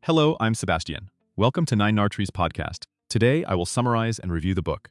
Hello, I'm Sebastian. Welcome to Nine Nartre's podcast. Today, I will summarize and review the book.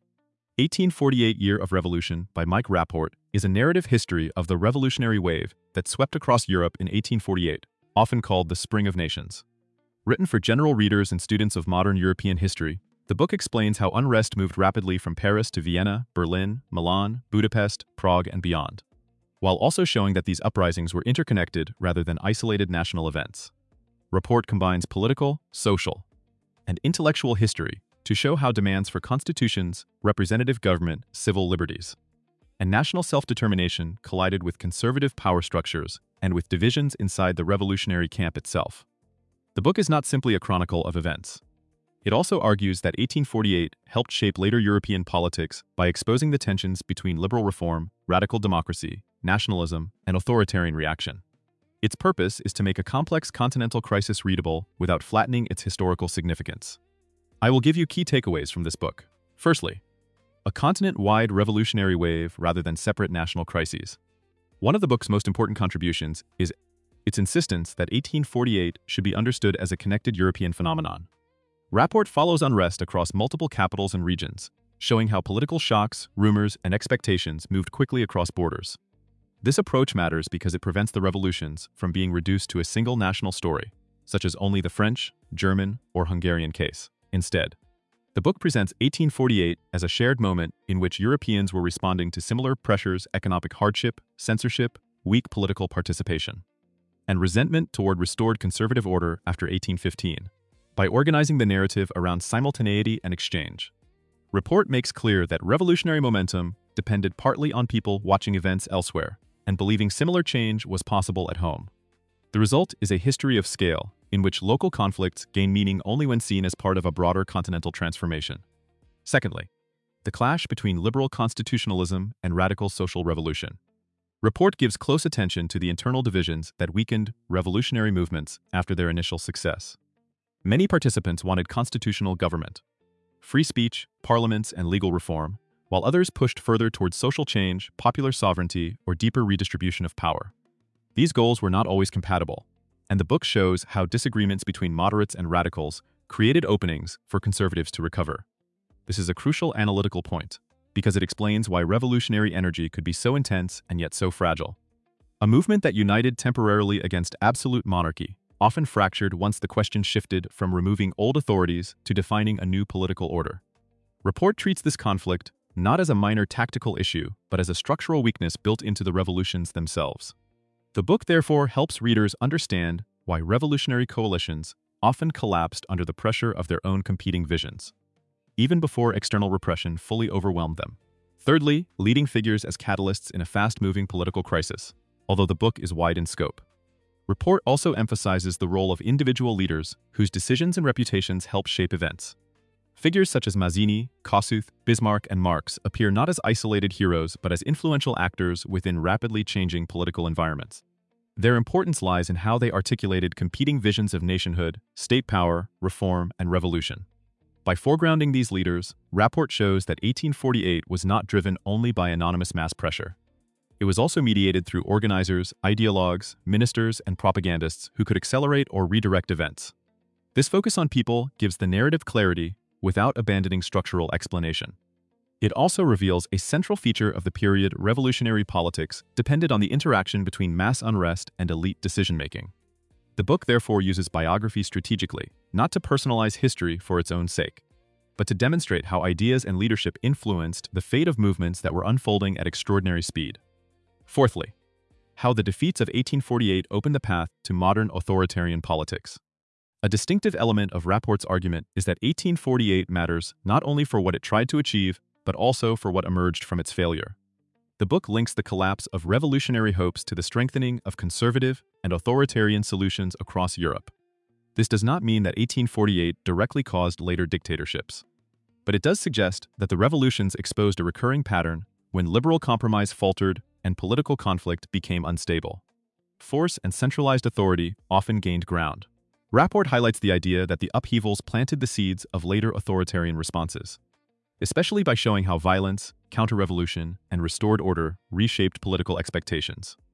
1848 Year of Revolution by Mike Rapport is a narrative history of the revolutionary wave that swept across Europe in 1848, often called the Spring of Nations. Written for general readers and students of modern European history, the book explains how unrest moved rapidly from Paris to Vienna, Berlin, Milan, Budapest, Prague, and beyond, while also showing that these uprisings were interconnected rather than isolated national events. Rapport combines political, social, and intellectual history to show how demands for constitutions, representative government, civil liberties, and national self-determination collided with conservative power structures and with divisions inside the revolutionary camp itself. The book is not simply a chronicle of events. It also argues that 1848 helped shape later European politics by exposing the tensions between liberal reform, radical democracy, nationalism, and authoritarian reaction. Its purpose is to make a complex continental crisis readable without flattening its historical significance. I will give you key takeaways from this book. Firstly, a continent-wide revolutionary wave rather than separate national crises. One of the book's most important contributions is its insistence that 1848 should be understood as a connected European phenomenon. Rapport follows unrest across multiple capitals and regions, showing how political shocks, rumors, and expectations moved quickly across borders. This approach matters because it prevents the revolutions from being reduced to a single national story, such as only the French, German, or Hungarian case. Instead, the book presents 1848 as a shared moment in which Europeans were responding to similar pressures: economic hardship, censorship, weak political participation, and resentment toward restored conservative order after 1815. By organizing the narrative around simultaneity and exchange, Rapport makes clear that revolutionary momentum depended partly on people watching events elsewhere and believing similar change was possible at home. The result is a history of scale, in which local conflicts gain meaning only when seen as part of a broader continental transformation. Secondly, the clash between liberal constitutionalism and radical social revolution. Rapport gives close attention to the internal divisions that weakened revolutionary movements after their initial success. Many participants wanted constitutional government, free speech, parliaments, and legal reform, while others pushed further towards social change, popular sovereignty, or deeper redistribution of power. These goals were not always compatible, and the book shows how disagreements between moderates and radicals created openings for conservatives to recover. This is a crucial analytical point, because it explains why revolutionary energy could be so intense and yet so fragile. A movement that united temporarily against absolute monarchy often fractured once the question shifted from removing old authorities to defining a new political order. Rapport treats this conflict not as a minor tactical issue, but as a structural weakness built into the revolutions themselves. The book therefore helps readers understand why revolutionary coalitions often collapsed under the pressure of their own competing visions, even before external repression fully overwhelmed them. Thirdly, leading figures as catalysts in a fast-moving political crisis, although the book is wide in scope. Rapport also emphasizes the role of individual leaders whose decisions and reputations help shape events. Figures such as Mazzini, Kossuth, Bismarck, and Marx appear not as isolated heroes but as influential actors within rapidly changing political environments. Their importance lies in how they articulated competing visions of nationhood, state power, reform, and revolution. By foregrounding these leaders, Rapport shows that 1848 was not driven only by anonymous mass pressure. It was also mediated through organizers, ideologues, ministers, and propagandists who could accelerate or redirect events. This focus on people gives the narrative clarity without abandoning structural explanation. It also reveals a central feature of the period: revolutionary politics depended on the interaction between mass unrest and elite decision-making. The book therefore uses biography strategically, not to personalize history for its own sake, but to demonstrate how ideas and leadership influenced the fate of movements that were unfolding at extraordinary speed. Fourthly, how the defeats of 1848 opened the path to modern authoritarian politics. A distinctive element of Rapport's argument is that 1848 matters not only for what it tried to achieve, but also for what emerged from its failure. The book links the collapse of revolutionary hopes to the strengthening of conservative and authoritarian solutions across Europe. This does not mean that 1848 directly caused later dictatorships, but it does suggest that the revolutions exposed a recurring pattern when liberal compromise faltered and political conflict became unstable. Force and centralized authority often gained ground. Rapport highlights the idea that the upheavals planted the seeds of later authoritarian responses, especially by showing how violence, counter-revolution, and restored order reshaped political expectations.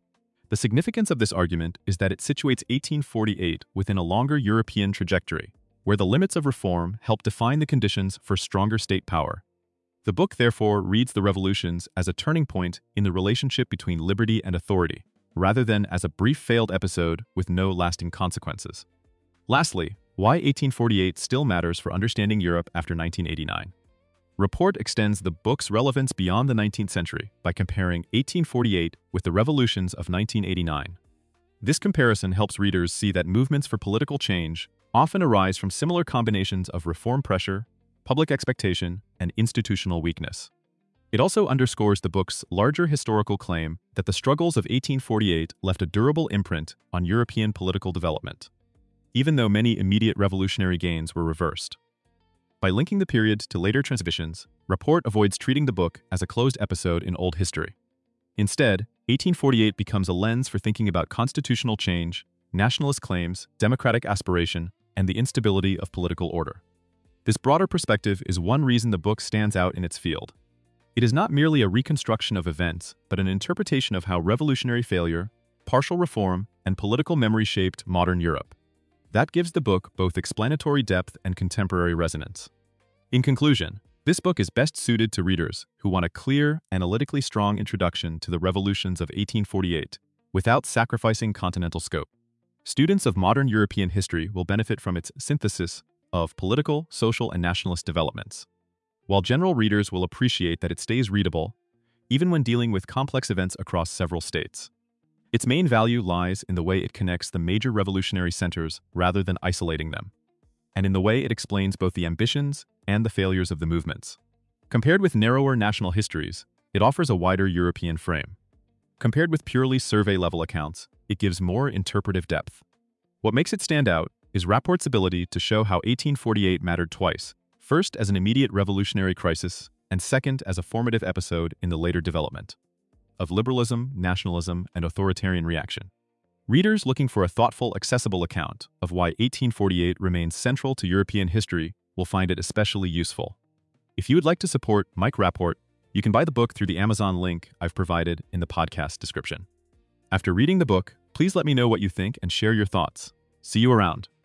The significance of this argument is that it situates 1848 within a longer European trajectory, where the limits of reform help define the conditions for stronger state power. The book therefore reads the revolutions as a turning point in the relationship between liberty and authority, rather than as a brief failed episode with no lasting consequences. Lastly, why 1848 still matters for understanding Europe after 1989. Rapport extends the book's relevance beyond the 19th century by comparing 1848 with the revolutions of 1989. This comparison helps readers see that movements for political change often arise from similar combinations of reform pressure, public expectation, and institutional weakness. It also underscores the book's larger historical claim that the struggles of 1848 left a durable imprint on European political development, even though many immediate revolutionary gains were reversed. By linking the period to later transitions, Rapport avoids treating the book as a closed episode in old history. Instead, 1848 becomes a lens for thinking about constitutional change, nationalist claims, democratic aspiration, and the instability of political order. This broader perspective is one reason the book stands out in its field. It is not merely a reconstruction of events, but an interpretation of how revolutionary failure, partial reform, and political memory shaped modern Europe. That gives the book both explanatory depth and contemporary resonance. In conclusion, this book is best suited to readers who want a clear, analytically strong introduction to the revolutions of 1848, without sacrificing continental scope. Students of modern European history will benefit from its synthesis of political, social, and nationalist developments, while general readers will appreciate that it stays readable, even when dealing with complex events across several states. Its main value lies in the way it connects the major revolutionary centers rather than isolating them, and in the way it explains both the ambitions and the failures of the movements. Compared with narrower national histories, it offers a wider European frame. Compared with purely survey-level accounts, it gives more interpretive depth. What makes it stand out is Rapport's ability to show how 1848 mattered twice, first as an immediate revolutionary crisis, and second as a formative episode in the later development of liberalism, nationalism, and authoritarian reaction. Readers looking for a thoughtful, accessible account of why 1848 remains central to European history will find it especially useful. If you would like to support Mike Rapport, you can buy the book through the Amazon link I've provided in the podcast description. After reading the book, please let me know what you think and share your thoughts. See you around.